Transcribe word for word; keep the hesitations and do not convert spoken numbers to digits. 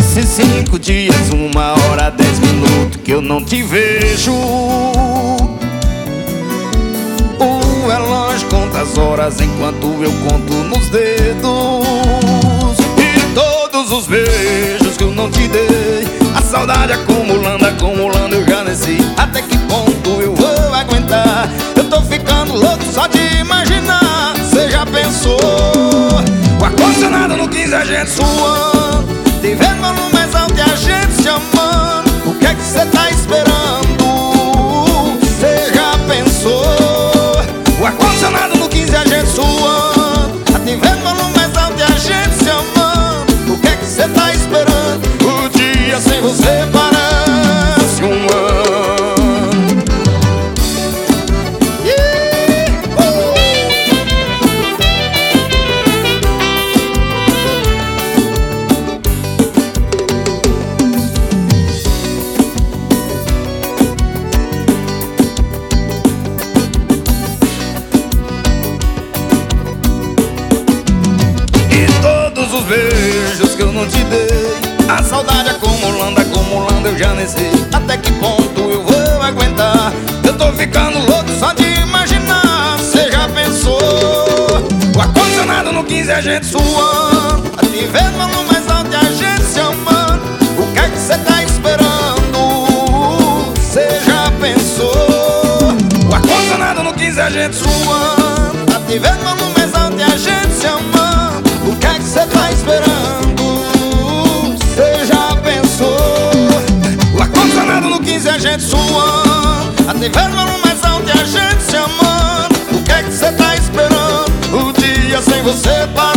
Nesses cinco dias, uma hora, dez minutos que eu não te vejo, o relógio conta as horas enquanto eu conto nos dedos. E todos os beijos que eu não te dei, a saudade acumulando, acumulando, eu já nem sei até que ponto eu vou aguentar. Eu tô ficando louco só de imaginar. Cê já pensou? O ar-condicionado no quinze, a gente suando, te vendo no mais alto e a gente se amando. O que é que cê tá esperando? Cê já pensou? O ar-condicionado no quinze, a gente suando, te vendo no mais alto e a gente se amando. O que é que cê tá esperando? O dia sem você parece um ano. Yeah! Uh! E todos os beijos que eu não te dei, a saudade acumulando, acumulando, eu já nem sei até que ponto eu vou aguentar. Eu tô ficando louco só de imaginar. Cê já pensou? O ar-condicionado no quinze, a gente suando, te vendo no mais alto e a gente se amando. O que é que cê tá esperando? Cê já pensou? O ar-condicionado no quinze, a gente suando, te vendo no mais alto e a gente se amando. O que é que cê tá esperando? Cê já pensou? O ar-condicionado no quinze, a gente suando, te vendo no mais alto e a gente se amando. O que é que cê tá esperando? O dia sem você para